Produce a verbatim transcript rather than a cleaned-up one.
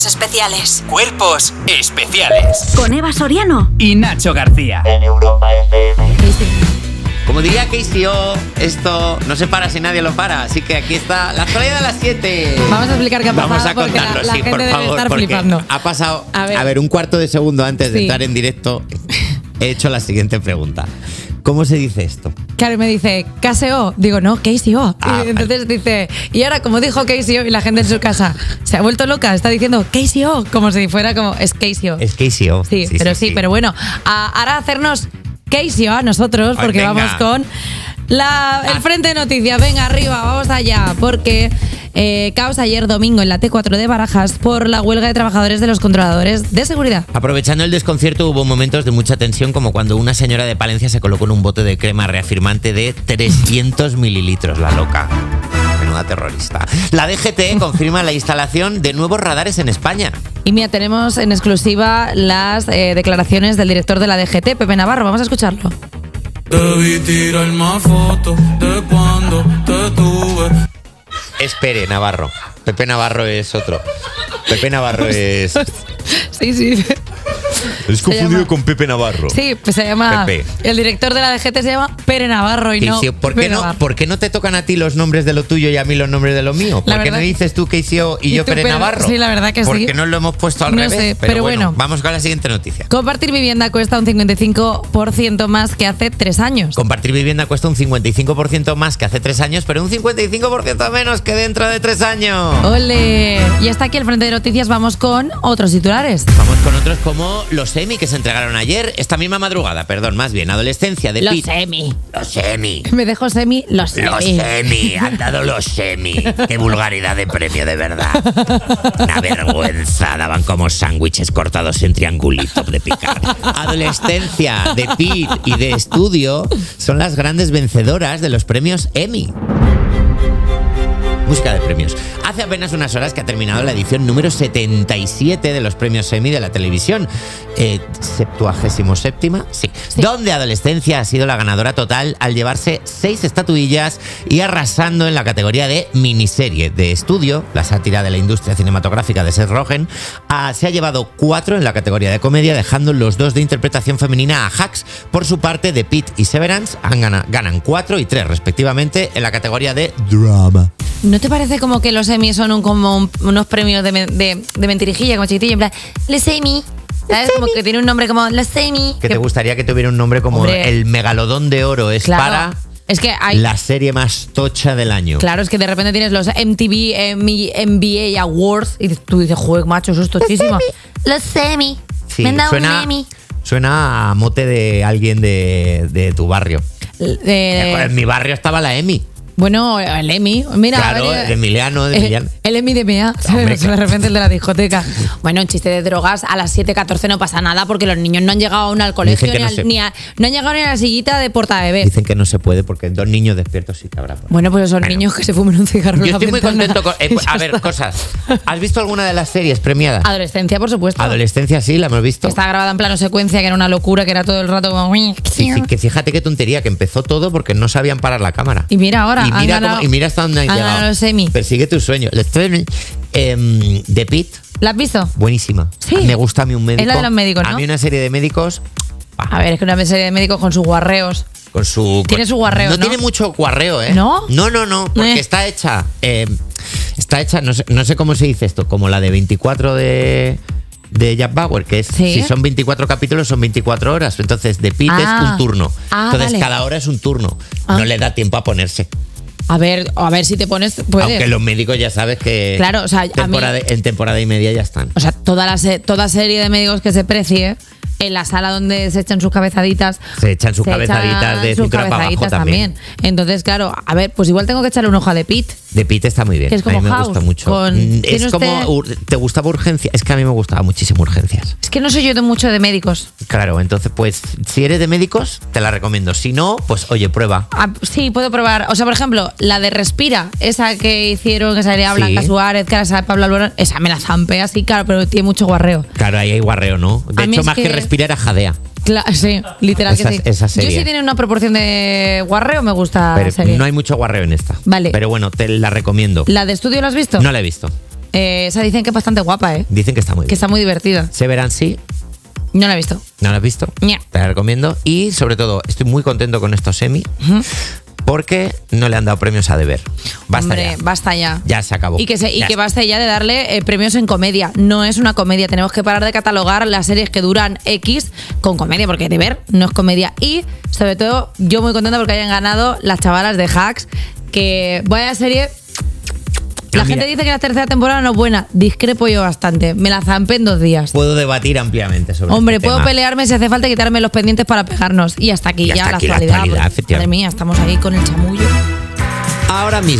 Especiales. Cuerpos especiales. Con Eva Soriano y Nacho García. En Europa F M. Como diría Casey O, esto no se para si nadie lo para. Así que aquí está la actualidad de las siete. Vamos a explicar qué ha pasado. Vamos a porque contarlo, la, la sí, gente por debe favor, estar porque flipando. ha pasado, A ver. a ver, un cuarto de segundo antes de Sí. entrar en directo, he hecho la siguiente pregunta. ¿Cómo se dice esto? Claro, me dice, ¿Casey O? Digo, no, Casey O. Ah, y entonces dice, y ahora como dijo Casey O y la gente en su casa se ha vuelto loca, está diciendo Casey O, como si fuera como, es Casey O. Es Casey O. Sí, pero sí, pero bueno, a, ahora hacernos Casey O a nosotros, Ay, porque venga. vamos con la, el frente de noticias. Venga, arriba, vamos allá, porque eh, caos ayer domingo en la T cuatro de Barajas por la huelga de trabajadores de los controladores de seguridad. Aprovechando el desconcierto, hubo momentos de mucha tensión, como cuando una señora de Palencia se colocó en un bote de crema reafirmante de trescientos mililitros, la loca. Menuda terrorista. La D G T confirma la instalación de nuevos radares en España. Y mira, tenemos en exclusiva las eh, declaraciones del director de la D G T, Pepe Navarro. Vamos a escucharlo. Debí tirar más fotos de cuando te tuve. Espere, Navarro. Pepe Navarro es otro. Pepe Navarro es... Sí, sí. Es confundido llama- con Pepe Navarro. Sí, pues se llama. Pepe. El director de la D G T se llama Pere Navarro y no. Casey O, ¿por, qué Pepe no, Navarro. ¿Por qué no te tocan a ti los nombres de lo tuyo y a mí los nombres de lo mío? La ¿Por qué verdad- no dices tú Casey O y, Y yo tú, Pere Pere- Navarro? sí, la verdad que sí. Porque no lo hemos puesto al No revés. sé, pero, pero bueno, bueno. vamos con la siguiente noticia. Compartir vivienda cuesta un cincuenta y cinco por ciento más que hace tres años. Compartir vivienda cuesta un cincuenta y cinco por ciento más que hace tres años, pero un cincuenta y cinco por ciento menos que dentro de tres años. ¡Ole! Y hasta aquí el frente de noticias. Vamos con otros titulares. Vamos con otros como los Emmy que se entregaron ayer, esta misma madrugada, perdón, más bien, adolescencia de Los Pete. semi. Los Emmy. Me dejo semi, los semi. Los Emmy, han dado los Emmy. Qué vulgaridad de premio, de verdad. Una vergüenza, daban como sándwiches cortados en triangulito de picar. Adolescencia de Pete y de estudio son las grandes vencedoras de los premios Emmy. Música de premios. Hace apenas unas horas que ha terminado la edición número setenta y siete de los premios Emmy de la televisión. Eh, ¿Septuagésimo séptima? Sí. Sí. Donde Adolescencia ha sido la ganadora total al llevarse seis estatuillas y arrasando en la categoría de miniserie de estudio, la sátira de la industria cinematográfica de Seth Rogen. Ah, se ha llevado cuatro en la categoría de comedia, dejando los dos de interpretación femenina a Hacks. Por su parte, The Pitt y Severance han gana, ganan cuatro y tres respectivamente en la categoría de drama. ¿No te parece como que los Emmy son un, como un- unos premios de, men- de, de mentirijilla, como chiquitillo? En plan, los Emmy. ¿Sabes? Como que tiene un nombre como los Emmy. Que te gustaría que tuviera un nombre como Hombre. el Megalodón de Oro es Claro. para Es que hay. la serie más tocha del año. Claro, es que de repente tienes los M T V, M B A Awards y tú dices, joder, macho, eso es tochísimo. Los Emmy. Sí, Me han dado un suena, Emmy. suena a mote de alguien de, de tu barrio. Eh, En mi barrio estaba la Emmy. bueno, el Emmy. Mira, Claro, ha venido- de Emiliano, de Eh, Emiliano. El Emmy de Mea, Hombre, de repente el de la discoteca. Bueno, un chiste de drogas a las siete catorce no pasa nada porque los niños no han llegado aún al colegio Dicen que ni, no al- se- ni a- no han llegado ni a la sillita de portabebés. Dicen que no se puede porque dos niños despiertos sí que habrá. Bueno, pues esos Bueno. niños que se fumen un cigarro. en Yo la estoy muy ventana. contento con... eh, Y a ya ver, está. cosas. ¿Has visto alguna de las series premiadas? Adolescencia, por supuesto. Adolescencia sí, la hemos visto. Está grabada en plano secuencia, que era una locura, que era todo el rato como... Sí, sí, que fíjate qué tontería, que empezó todo porque no sabían parar la cámara. Y mira ahora, Y han mira, ganado- cómo- y mira hasta dónde han han llegado. ganado los Emmy. Persigue tu sueño. Los Emmy. Eh, The Pitt, ¿La has visto? buenísima. Sí. Me gusta a mí un médico. Es la de los médicos, A ¿no? mí una serie de médicos A ver, es que una serie de médicos con sus guarreos. con su... Tiene su guarreo, No, ¿no? tiene mucho guarreo, ¿eh? ¿No? No, no, no, porque Eh. está hecha... eh, está hecha, no sé, no sé cómo se dice esto, como la de veinticuatro de... de Jack Bauer, que es, Sí. si son veinticuatro capítulos, son veinticuatro horas. Entonces, The Pitt Ah. es un turno. Ah, Entonces, vale. cada hora es un turno. Ah. No le da tiempo a ponerse. A ver, a ver si te pones... Puedes. Aunque los médicos ya sabes que Claro, o sea, a mí- temporada, en temporada y media ya están. O sea, toda, la se- toda serie de médicos que se precie, en la sala donde se echan sus cabezaditas. Se echan sus se cabezaditas echan de sus cintura para abajo cabezaditas también. Entonces, claro, a ver, pues igual tengo que echarle un ojo a The Pitt. The Pitt está muy bien. Que es como a mí me House, gusta mucho. con- Mm, ¿tiene Es usted- como... ur- ¿Te gustaba Urgencia? Es que a mí me gustaba muchísimo Urgencias. Es que no soy yo de mucho de médicos. Claro, entonces pues si eres de médicos, te la recomiendo. Si no, pues oye, prueba. Ah, sí, puedo probar. O sea, por ejemplo, la de Respira, esa que hicieron, que salía Sí. Blanca Suárez, que ahora sale Pablo Alborán, esa me la zampé así, claro, pero tiene mucho guarreo. Claro, ahí hay guarreo, ¿no? De A mí hecho, es más que, que- respirar era jadea. Cla- sí, literal Esa- que sí. esa serie. Yo si tiene una proporción de guarreo, me gusta Pero la serie. no hay mucho guarreo en esta. Vale. Pero bueno, te la recomiendo. ¿La de estudio la has visto? No la he visto. Eh, esa dicen que es bastante guapa, ¿eh? Dicen que está muy Que bien. está muy divertida. Severance, No la he visto. ¿no lo has visto? Ña. Te la recomiendo. Y sobre todo, estoy muy contento con estos Emmy porque no le han dado premios a deber. Basta Hombre, ya. basta ya. Ya se acabó. Y que, se, y Ya que está. basta ya de darle eh, premios en comedia. No es una comedia. Tenemos que parar de catalogar las series que duran X con comedia, porque de ver no es comedia. Y, sobre todo, yo muy contenta porque hayan ganado las chavalas de Hacks, que vaya serie... La Ah, gente mira. dice que la tercera temporada no es buena. Discrepo yo bastante. Me la zampé en dos días. Puedo debatir ampliamente sobre Hombre, este puedo tema. pelearme si hace falta y quitarme los pendientes para pegarnos. Y hasta aquí Y ya hasta la aquí la actualidad. actualidad, porque, efectivamente. madre mía, estamos ahí con el chamullo. Ahora mismo.